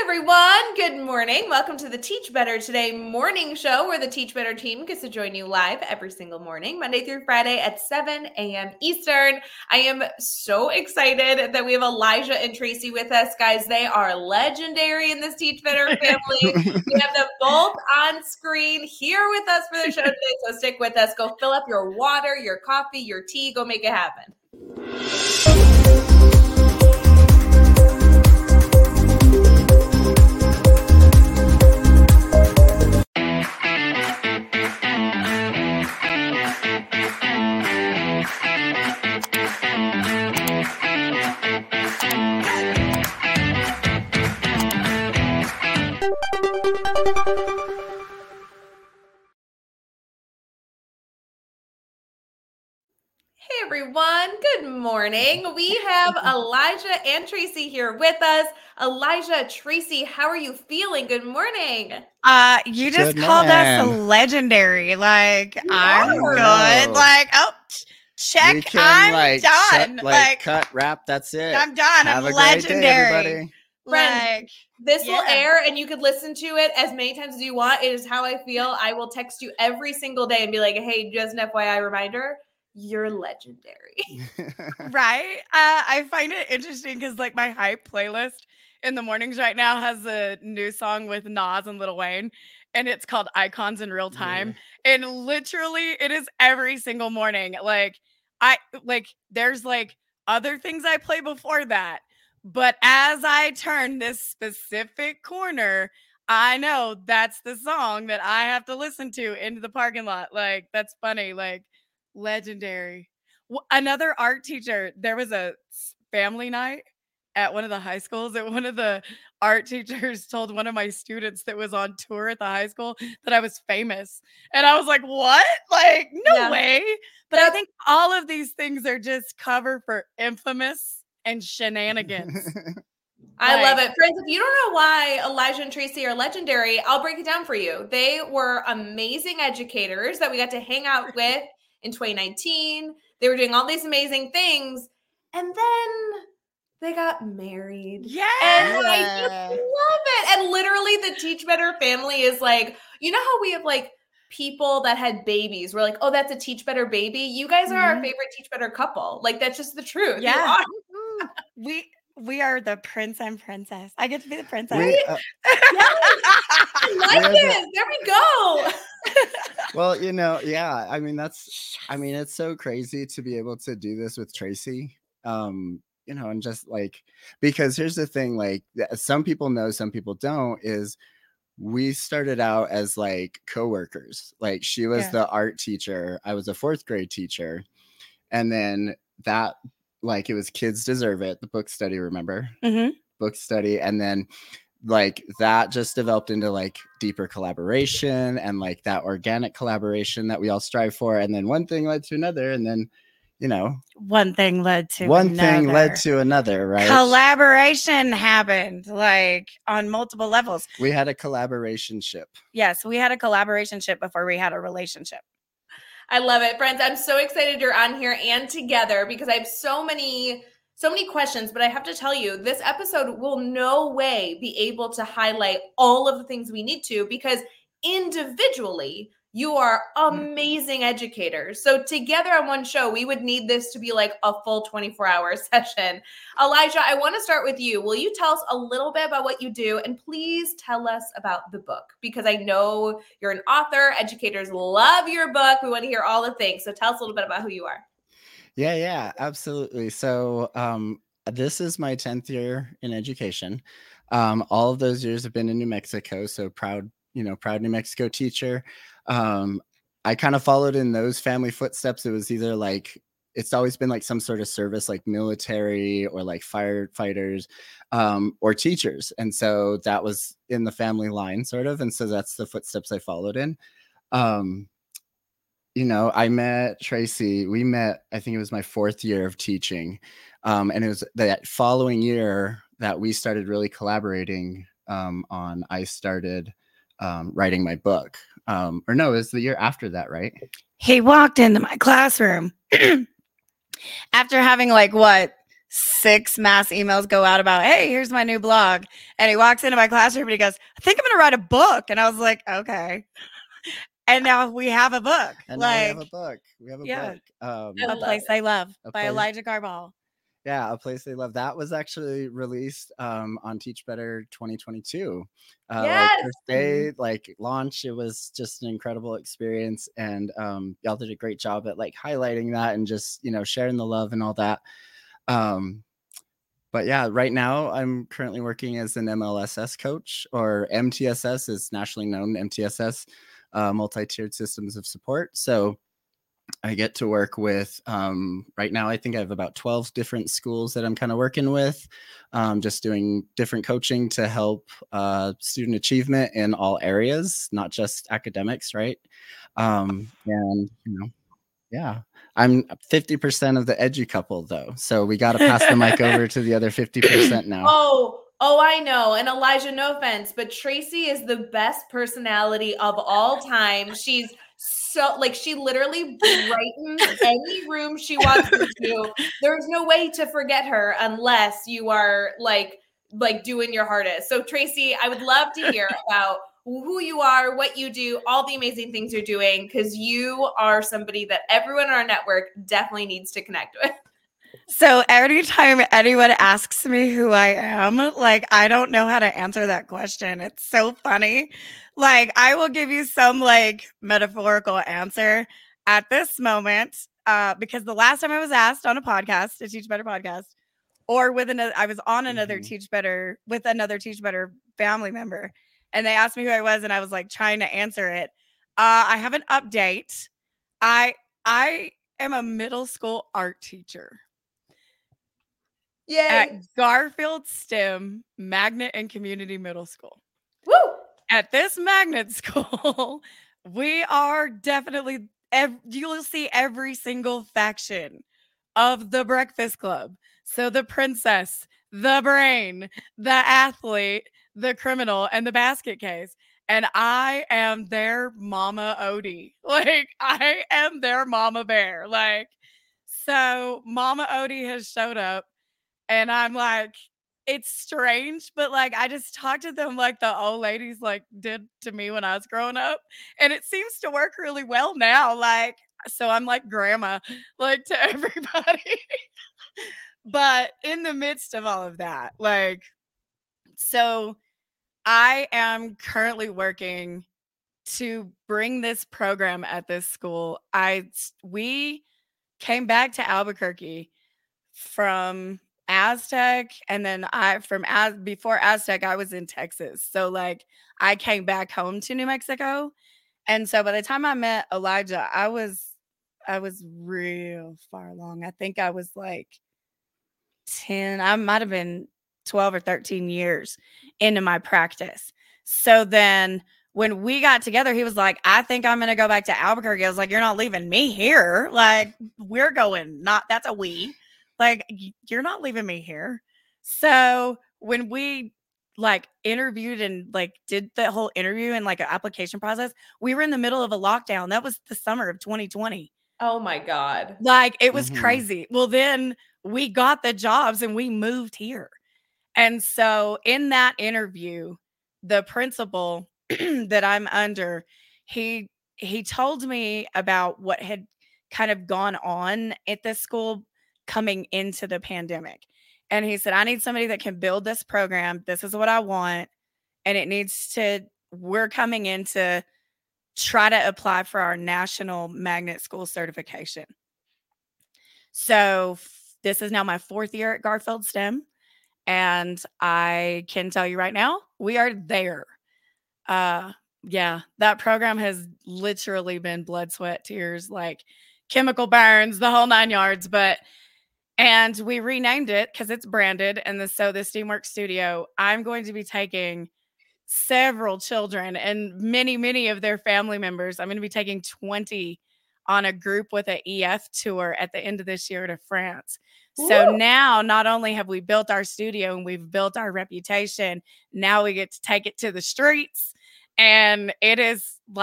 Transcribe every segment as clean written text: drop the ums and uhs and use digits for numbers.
everyone. Good morning. Welcome to the Teach Better Today morning show where the Teach Better team gets to join you live every single morning, Monday through Friday at 7 a.m. Eastern. I am so excited that we have Elijah and Tracy with us. Guys, they are legendary in this Teach Better family. We have them both on screen here with us for the show today, so stick with us. Go fill up your water, your coffee, your tea. Go make it happen. Hey everyone, good morning. We have Elijah and Tracy here with us. Elijah, Tracy, how are you feeling? Good morning. You just called us legendary. Like, I'm good. Like, oh, check. I'm done. Cut, wrap. That's it. I'm done. Have I'm a legendary. great day, everybody. Friends, this will air and you could listen to it as many times as you want. It is how I feel. I will text you every single day and be like, hey, just an FYI reminder, you're legendary. Right? I find it interesting because like my hype playlist in the mornings right now has a new song with Nas and Lil Wayne, and it's called Icons in Real Time. Yeah. And literally it is every single morning. There's other things I play before that. But as I turn this specific corner, I know that's the song that I have to listen to into the parking lot. Like, that's funny. Like, legendary. Another art teacher, there was a family night at one of the high schools, and one of the art teachers told one of my students that was on tour at the high school that I was famous. And I was like, what? Like, no way. But I think all of these things are just cover for infamous and shenanigans. I love it. Friends, if you don't know why Elijah and Tracy are legendary, I'll break it down for you. They were amazing educators that we got to hang out with in 2019. They were doing all these amazing things. And then they got married. Yeah. And I just love it. And literally the Teach Better family is like, you know how we have like people that had babies. We're like, oh, that's a Teach Better baby. You guys are our favorite Teach Better couple. Like, that's just the truth. Yeah. We are the prince and princess. I get to be the princess. I like it. There we go. Well, it's so crazy to be able to do this with Tracy. And just like, because here's the thing, like some people know, some people don't, is we started out as like coworkers. Like she was the art teacher. I was a fourth grade teacher. And then that, like, it was Kids Deserve It, the book study, remember? Book study. And then like that just developed into like deeper collaboration and like that organic collaboration that we all strive for. And then one thing led to another. And then, one thing led to another, right? Collaboration happened like on multiple levels. We had a collaboration-ship. Yes, we had a collaboration-ship before we had a relationship. I love it, friends. I'm so excited you're on here and together because I have so many questions, but I have to tell you, this episode will no way be able to highlight all of the things we need to because individually, you are amazing educators. So together on one show, we would need this to be like a full 24-hour session. Elijah, I want to start with you. Will you tell us a little bit about what you do? And please tell us about the book because I know you're an author. Educators love your book. We want to hear all the things. So tell us a little bit about who you are. Yeah, absolutely. So this is my 10th year in education. All of those years have been in New Mexico. So proud New Mexico teacher. I kind of followed in those family footsteps. It was either like, it's always been like some sort of service, like military or like firefighters, or teachers. And so that was in the family line sort of. And so that's the footsteps I followed in. I met Tracy. We met, I think it was my 4th year of teaching. And it was that following year that we started really collaborating I started writing my book. Or no, it was the year after that, right? He walked into my classroom after having 6 mass emails go out about, hey, here's my new blog. And he walks into my classroom and he goes, I think I'm going to write a book. And I was like, okay. And now we have a book. And like, now we have a book. We have a book. A Place They Love by Elijah Carball. Yeah, A Place They Love. That was actually released on Teach Better 2022. Yes. Like first day, like launch. It was just an incredible experience, and y'all did a great job at like highlighting that and just sharing the love and all that. But yeah, right now I'm currently working as an MLSS coach, or MTSS is nationally known. MTSS, multi-tiered systems of support. So I get to work with, right now, I think I have about 12 different schools that I'm kind of working with, just doing different coaching to help student achievement in all areas, not just academics, right? And, yeah, I'm 50% of the edu couple though. So we got to pass the mic over to the other 50% now. Oh, I know. And Elijah, no offense, but Tracy is the best personality of all time. She's so like, she literally brightens any room she walks into. There's no way to forget her unless you are like doing your hardest. So Tracy, I would love to hear about who you are, what you do, all the amazing things you're doing, because you are somebody that everyone in our network definitely needs to connect with. So every time anyone asks me who I am, like, I don't know how to answer that question. It's so funny. Like, I will give you some like metaphorical answer at this moment, because the last time I was asked on a podcast, a Teach Better podcast, or with another, I was on another Teach Better with another Teach Better family member, and they asked me who I was, and I was like trying to answer it. I have an update. I am a middle school art teacher. Yay. At Garfield STEM Magnet and Community Middle School. Woo! At this magnet school, we are definitely, you'll see every single faction of the Breakfast Club. So the princess, the brain, the athlete, the criminal, and the basket case. And I am their Mama Odie. Like, I am their Mama Bear. Like, so Mama Odie has showed up. And I'm like, it's strange, but like, I just talk to them like the old ladies like did to me when I was growing up. And it seems to work really well now. Like, so I'm like grandma, like to everybody. But in the midst of all of that, like, so I am currently working to bring this program at this school. We came back to Albuquerque from Aztec, and then before Aztec I was in Texas, so like I came back home to New Mexico. And so by the time I met Elijah, I was real far along. I think I was like 10, I might have been 12 or 13 years into my practice. So then when we got together, he was like, I think I'm going to go back to Albuquerque. I was like, you're not leaving me here. Like, we're going, that's a we. Like, you're not leaving me here. So when we like interviewed and like did the whole interview and like an application process, we were in the middle of a lockdown. That was the summer of 2020. Oh my God. Like, it was crazy. Well, then we got the jobs and we moved here. And so in that interview, the principal that I'm under, he told me about what had kind of gone on at this school coming into the pandemic. And he said, I need somebody that can build this program. This is what I want. And we're coming in to try to apply for our national magnet school certification. So this is now my 4th year at Garfield STEM. And I can tell you right now, we are there. Yeah, that program has literally been blood, sweat, tears, like chemical burns, the whole 9 yards. And we renamed it because it's branded. And so the Steamworks Studio, I'm going to be taking several children and many, many of their family members. I'm going to be taking 20 on a group with an EF tour at the end of this year to France. Woo! So now not only have we built our studio and we've built our reputation, now we get to take it to the streets. And it is like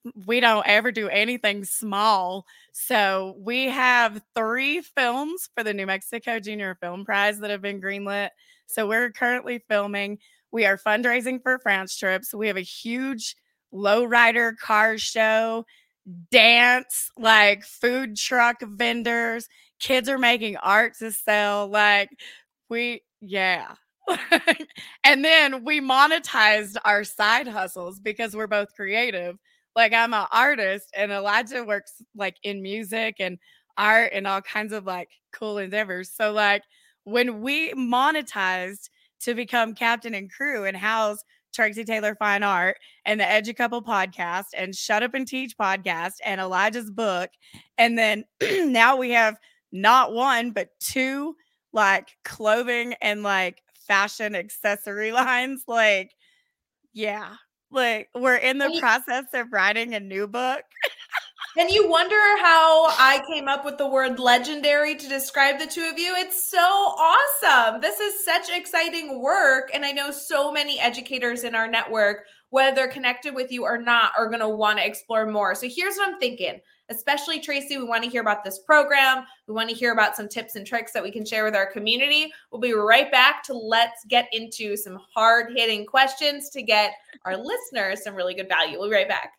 we don't ever do anything small. So we have 3 films for the New Mexico Junior Film Prize that have been greenlit. So we're currently filming. We are fundraising for France trips. We have a huge lowrider car show, dance, like food truck vendors. Kids are making art to sell. Like yeah. And then we monetized our side hustles because we're both creative. Like I'm an artist and Elijah works like in music and art and all kinds of like cool endeavors. So like when we monetized to become Captain and Crew and house Tracy Taylor Fine Art and the Edgy Couple podcast and Shut Up and Teach podcast and Elijah's book. And then now we have not 1, but 2 like clothing and like fashion accessory lines. Like, yeah, like we're in the process of writing a new book. And you wonder how I came up with the word legendary to describe the two of you. It's so awesome. This is such exciting work. And I know so many educators in our network, whether they're connected with you or not, are going to want to explore more. So here's what I'm thinking. Especially Tracy, we want to hear about this program. We want to hear about some tips and tricks that we can share with our community. We'll be right back to let's get into some hard-hitting questions to get our listeners some really good value. We'll be right back.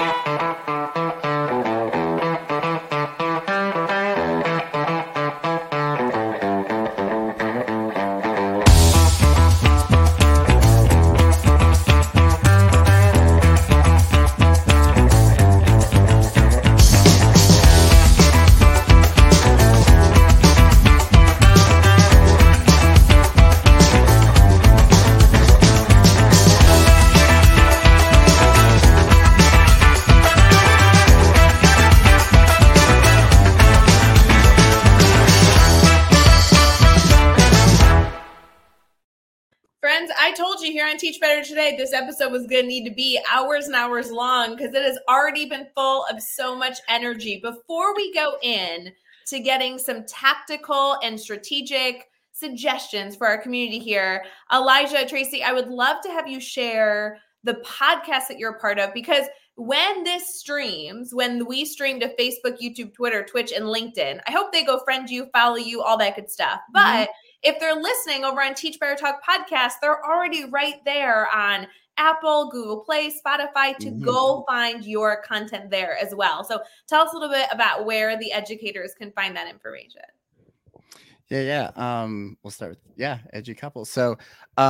Friends, I told you here on Teach Better Today, this episode was going to need to be hours and hours long because it has already been full of so much energy. Before we go in to getting some tactical and strategic suggestions for our community here, Elijah, Tracy, I would love to have you share the podcast that you're a part of, because when this streams, when we stream to Facebook, YouTube, Twitter, Twitch, and LinkedIn, I hope they go friend you, follow you, all that good stuff. But if they're listening over on Teach Better Talk podcast, they're already right there on Apple, Google Play, Spotify to go find your content there as well. So tell us a little bit about where the educators can find that information. Yeah. We'll start with, Edgy Couple. So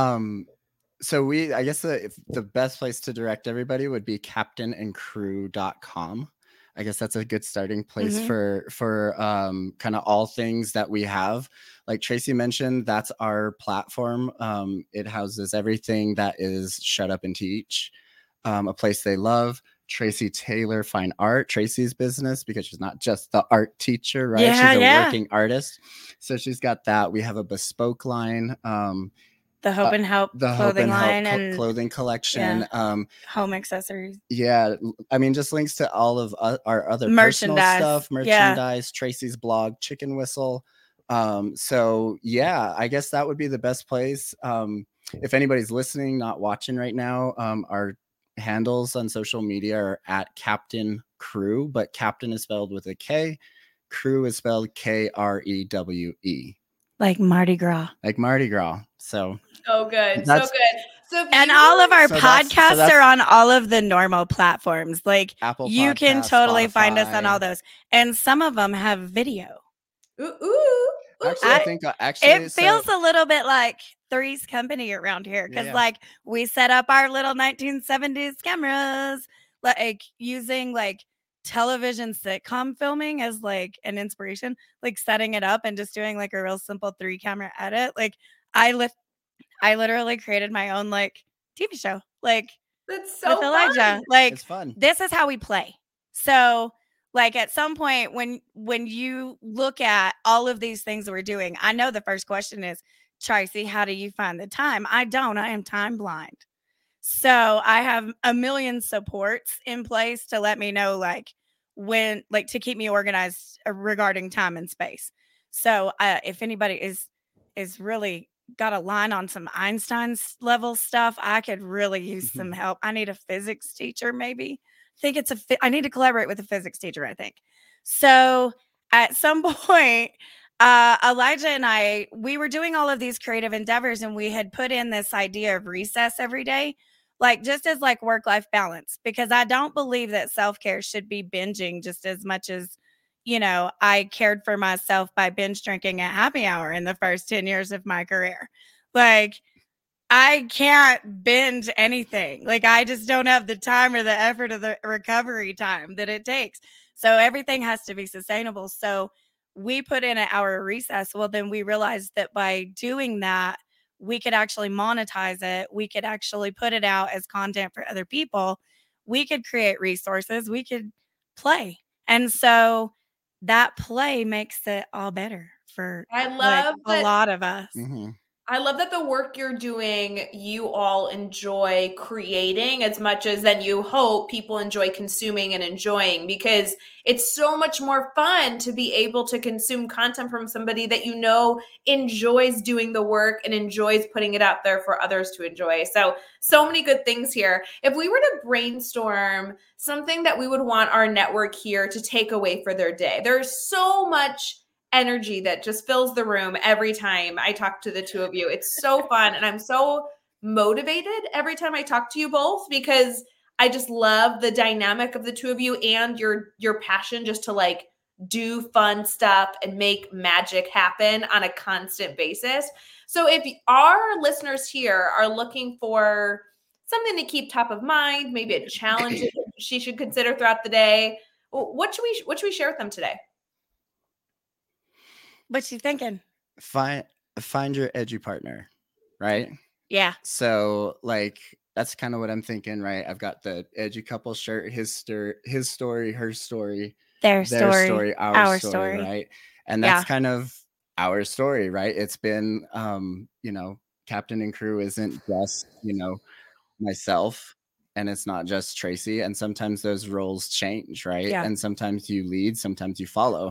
I guess the best place to direct everybody would be captainandcrew.com. I guess that's a good starting place for kind of all things that we have. Like Tracy mentioned, that's our platform. It houses everything that is Shut Up and Teach, a place they love. Tracy Taylor Fine Art, Tracy's business, because she's not just the art teacher, right? She's a working artist. So she's got that. We have a bespoke line. The Hope and Help clothing line and clothing collection, home accessories. Yeah, I mean, just links to all of our other merchandise stuff, Tracy's blog, Chicken Whistle. So yeah, I guess that would be the best place. If anybody's listening, not watching right now, our handles on social media are at Captain Crew, but Captain is spelled with a K. Crew is spelled Krewe. Like Mardi Gras. So good. So and all of our podcasts are on all of the normal platforms. Like Apple you can totally Spotify. Find us on all those. And some of them have video. Actually, I think it feels a little bit like Three's Company around here. Because like we set up our little 1970s cameras, like using like television sitcom filming as like an inspiration, like setting it up and just doing like a real simple 3-camera edit. Like I literally created my own like TV show. Like that's so with Elijah. Fun. Like it's fun. This is how we play. So like at some point when you look at all of these things we're doing, I know the first question is, Tracy, how do you find the time? I don't. I am time blind. So I have a million supports in place to let me know like when, like to keep me organized regarding time and space. So if anybody is really got a line on some Einstein level stuff, I could really use some help. I need a physics teacher maybe think it's I need to collaborate with a physics teacher, I think. So at some point, Elijah and we were doing all of these creative endeavors, and we had put in this idea of recess every day, like just as like work-life balance, because I don't believe that self-care should be binging just as much as, I cared for myself by binge drinking at happy hour in the first 10 years of my career. Like, I can't binge anything. Like, I just don't have the time or the effort or the recovery time that it takes. So everything has to be sustainable. So we put in an hour recess. Well, then we realized that by doing that, we could actually monetize it. We could actually put it out as content for other people. We could create resources. We could play. And so that play makes it all better for I love a lot of us. Mm-hmm. I love that the work you're doing, you all enjoy creating as much as then you hope people enjoy consuming and enjoying, because it's so much more fun to be able to consume content from somebody that enjoys doing the work and enjoys putting it out there for others to enjoy. So many good things here. If we were to brainstorm something that we would want our network here to take away for their day, there's so much energy that just fills the room every time I talk to the two of you. It's so fun. And I'm so motivated every time I talk to you both, because I just love the dynamic of the two of you and your passion just to like do fun stuff and make magic happen on a constant basis. So if our listeners here are looking for something to keep top of mind, maybe a challenge that she should consider throughout the day, what should we share with them today? What you thinking? Find your edgy partner, right? Yeah. So like that's kind of what I'm thinking, right? I've got the edgy couple shirt, his story, her story, their story, our story, right? And that's kind of our story, right? It's been Captain and Crew isn't just, myself, and it's not just Tracy, and sometimes those roles change, right? Yeah. And sometimes you lead, sometimes you follow.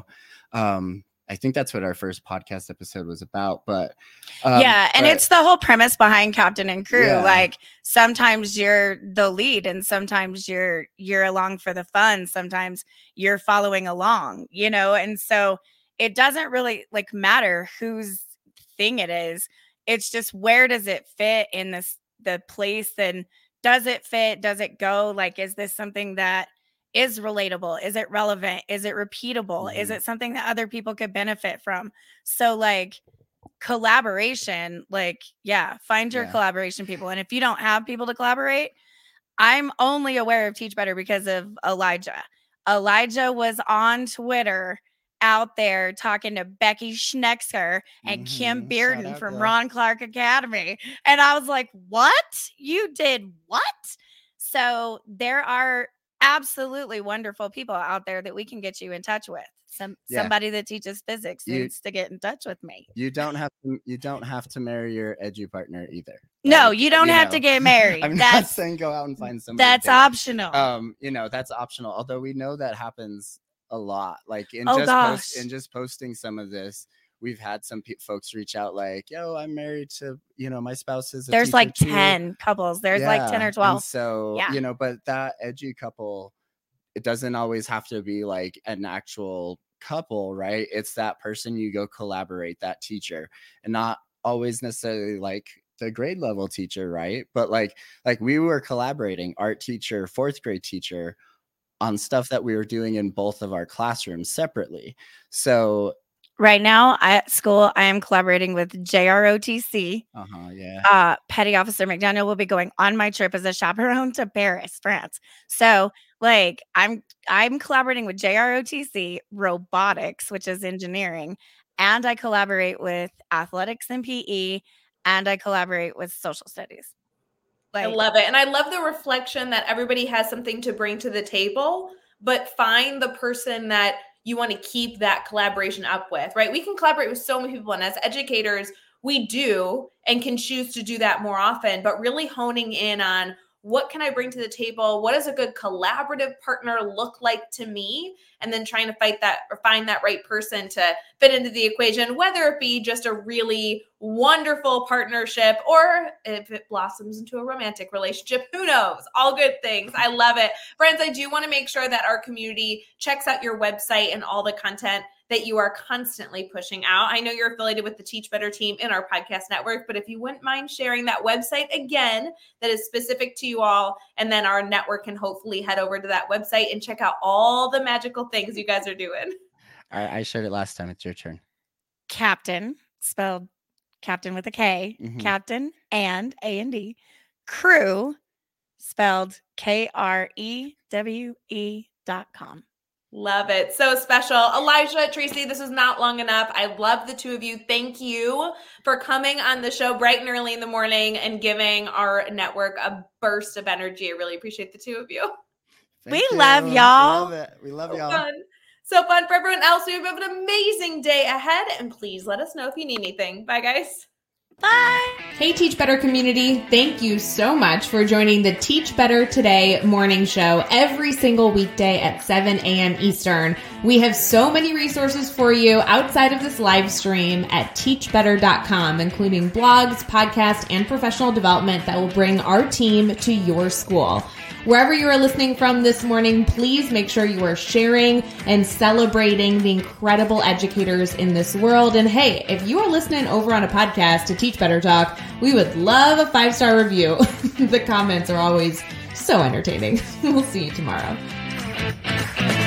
I think that's what our first podcast episode was about, but it's the whole premise behind Captain and Crew. Yeah. Like sometimes you're the lead, and sometimes you're along for the fun. Sometimes you're following along, and so it doesn't really like matter whose thing it is. It's just, where does it fit in the place, and does it fit? Does it go? Like, is this something that is relatable? Is it relevant? Is it repeatable? Mm-hmm. Is it something that other people could benefit from? So like collaboration, find your collaboration people. And if you don't have people to collaborate, I'm only aware of Teach Better because of Elijah. Elijah was on Twitter out there talking to Becky Schnexer and Kim Bearden from Ron Clark Academy. And I was like, what? You did what? So there are absolutely wonderful people out there that we can get you in touch with. Somebody that teaches physics needs to get in touch with me. You don't have to marry your edgy partner either. No, you don't have to get married. I'm not saying go out and find somebody. That's optional. That's optional. Although we know that happens a lot. Like in just posting some of this, we've had some folks reach out like, yo, I'm married to, my spouse is a There's like too. 10 couples. There's like 10 or 12. And so, but that edgy couple, it doesn't always have to be like an actual couple, right? It's that person you go collaborate, that teacher, and not always necessarily like the grade level teacher, right? But like we were collaborating, art teacher, fourth grade teacher, on stuff that we were doing in both of our classrooms separately. So right now at school, I am collaborating with JROTC. Petty Officer McDaniel will be going on my trip as a chaperone to Paris, France. So like I'm collaborating with JROTC, robotics, which is engineering, and I collaborate with athletics and PE, and I collaborate with social studies. I love it. And I love the reflection that everybody has something to bring to the table, but find the person that you want to keep that collaboration up with, right? We can collaborate with so many people. And as educators, we do and can choose to do that more often, but really honing in on what can I bring to the table? What does a good collaborative partner look like to me? And then trying to find that right person to fit into the equation, whether it be just a really wonderful partnership, or if it blossoms into a romantic relationship, who knows? All good things. I love it. Friends, I do want to make sure that our community checks out your website and all the content that you are constantly pushing out. I know you're affiliated with the Teach Better team in our podcast network, but if you wouldn't mind sharing that website again, that is specific to you all, and then our network can hopefully head over to that website and check out all the magical things you guys are doing. All right, I shared it last time. It's your turn. Captain, spelled Captain with a K, Mhm. Captain and A&D, Crew, spelled KREWE.com. Love it. So special. Elijah, Tracy, this is not long enough. I love the two of you. Thank you for coming on the show bright and early in the morning and giving our network a burst of energy. I really appreciate the two of you. We love y'all. We love it. We love So y'all. fun. So fun for everyone else. We have an amazing day ahead. And please let us know if you need anything. Bye, guys. Bye. Hey, Teach Better community. Thank you so much for joining the Teach Better Today morning show every single weekday at 7 a.m. Eastern. We have so many resources for you outside of this live stream at teachbetter.com, including blogs, podcasts, and professional development that will bring our team to your school. Wherever you are listening from this morning, please make sure you are sharing and celebrating the incredible educators in this world. And hey, if you are listening over on a podcast to Teach Better Talk, we would love a 5-star review. The comments are always so entertaining. We'll see you tomorrow.